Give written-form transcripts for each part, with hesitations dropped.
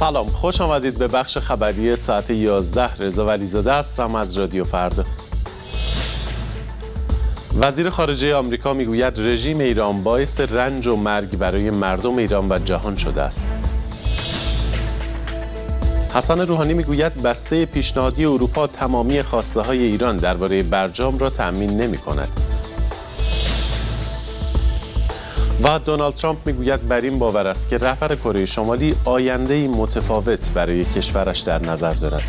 سلام، خوش آمدید به بخش خبری ساعت 11. رضا ولیزاده هستم از رادیو فردا. وزیر خارجه آمریکا میگوید رژیم ایران باعث رنج و مرگ برای مردم ایران و جهان شده است. حسن روحانی میگوید بسته پیشنهادی اروپا تمامی خواسته های ایران درباره برجام را تأمین نمی کند. و دونالد ترامپ میگوید بر این باور است که رهبر کره شمالی آینده‌ای متفاوت برای کشورش در نظر دارد.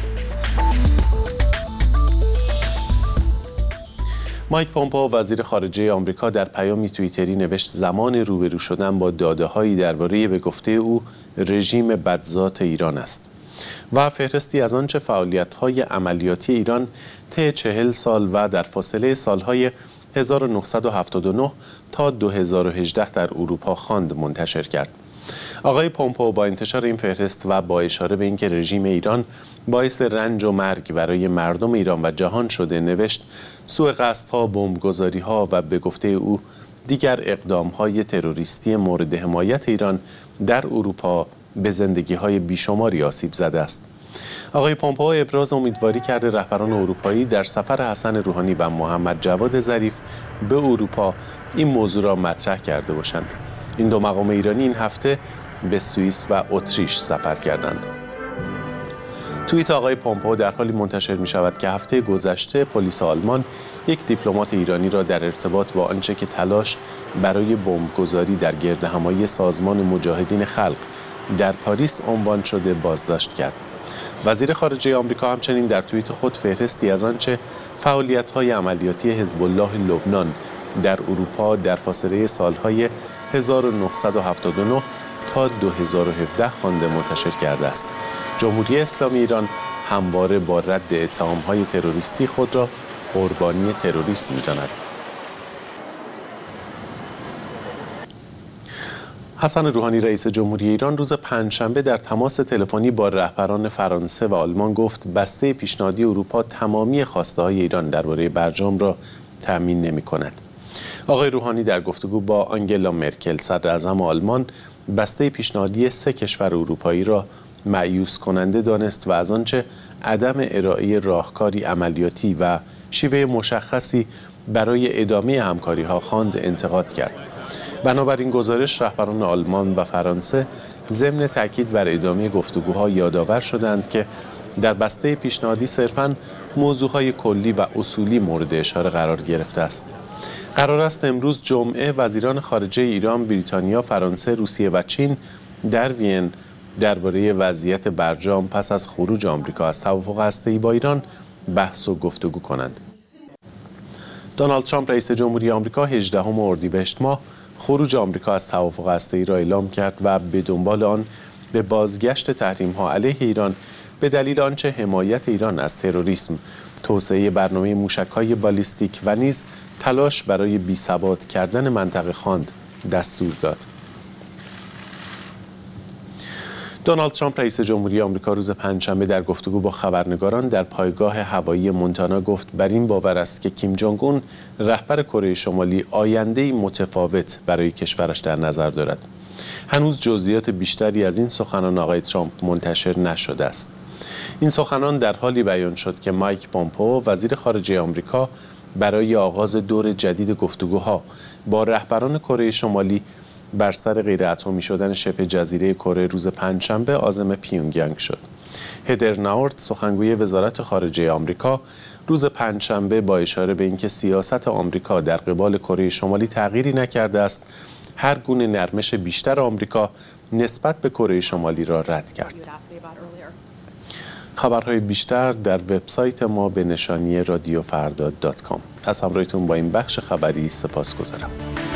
مایک پومپئو وزیر خارجه آمریکا در پیامی توییتری نوشت زمان روبرو شدن با داده‌هایی درباره به گفته او رژیم بدذات ایران است و فهرستی از آنچه فعالیت‌های عملیاتی ایران طی 40 سال و در فاصله سال‌های 1979 تا 2018 در اروپا خواند منتشر کرد. آقای پومپئو با انتشار این فهرست و با اشاره به اینکه رژیم ایران باعث رنج و مرگ برای مردم ایران و جهان شده نوشت سوء قصدها، بمبگذاری‌ها و به گفته او دیگر اقدام‌های تروریستی مورد حمایت ایران در اروپا به زندگی‌های بیشماری آسیب زده است. آقای پومپئو ابراز امیدواری کرده رهبران اروپایی در سفر حسن روحانی و محمد جواد ظریف به اروپا این موضوع را مطرح کرده باشند. این دو مقام ایرانی این هفته به سوئیس و اتریش سفر کردند. توییت آقای پومپئو در حالی منتشر می شود که هفته گذشته پلیس آلمان یک دیپلمات ایرانی را در ارتباط با آنچه که تلاش برای بمبگذاری در گردهمایی سازمان مجاهدین خلق در پاریس عنوان شده بازداشت کرد. وزیر خارجه آمریکا همچنین در توییت خود فهرستی از آنچه فعالیت‌های عملیاتی حزب الله لبنان در اروپا در فاصله سال‌های 1979 تا 2017 خوانده منتشر کرده است. جمهوری اسلامی ایران همواره با رد اتهام‌های تروریستی خود را قربانی تروریسم می‌داند. حسن روحانی رئیس جمهوری ایران روز پنجشنبه در تماس تلفنی با رهبران فرانسه و آلمان گفت بسته پیشنهادی اروپا تمامی خواسته‌های ایران درباره برجام را تأمین نمی‌کند. آقای روحانی در گفتگو با آنگلا مرکل صدراعظم آلمان بسته پیشنهادی 3 کشور اروپایی را مایوس کننده دانست و از آنچه عدم ارائه راهکاری عملیاتی و شیوه مشخصی برای ادامه همکاری‌ها خواند انتقاد کرد. بنابراین گزارش رهبران آلمان و فرانسه ضمن تاکید بر ادامه گفتگوها یادآور شدند که در بسته پیشنهادی صرفاً موضوعهای کلی و اصولی مورد اشاره قرار گرفته است. قرار است امروز جمعه وزیران خارجه ایران، بریتانیا، فرانسه، روسیه و چین در وین درباره وضعیت برجام پس از خروج آمریکا از توافق هسته‌ای با ایران بحث و گفتگو کنند. دونالد ترامپ رئیس جمهوری آمریکا 18 اردیبهشت ماه خروج آمریکا از توافق هسته‌ای را اعلام کرد و به دنبال آن به بازگشت تحریم‌ها علیه ایران به دلیل آنچه حمایت ایران از تروریسم، توسعه برنامه موشک‌های بالیستیک و نیز تلاش برای بی‌ثبات کردن منطقه خواند دستور داد. دونالد ترامپ رئیس جمهوری آمریکا روز پنجشنبه در گفتگو با خبرنگاران در پایگاه هوایی مونتانا گفت بر این باور است که کیم جونگ اون رهبر کره شمالی آینده‌ای متفاوت برای کشورش در نظر دارد. هنوز جزئیات بیشتری از این سخنان آقای ترامپ منتشر نشده است. این سخنان در حالی بیان شد که مایک پومپئو وزیر خارجه آمریکا برای آغاز دور جدید گفتگوها با رهبران کره شمالی بر سر غیر اتمی شدن شبه جزیره کره روز پنجشنبه عازم پیونگیانگ شد. هدر ناورد سخنگوی وزارت خارجه آمریکا روز پنجشنبه با اشاره به اینکه سیاست آمریکا در قبال کره شمالی تغییری نکرده است، هر گونه نرمش بیشتر آمریکا نسبت به کره شمالی را رد کرد. خبرهای بیشتر در وبسایت ما به نشانی رادیوفردا.com. از همراهیتون با این بخش خبری سپاسگزارم.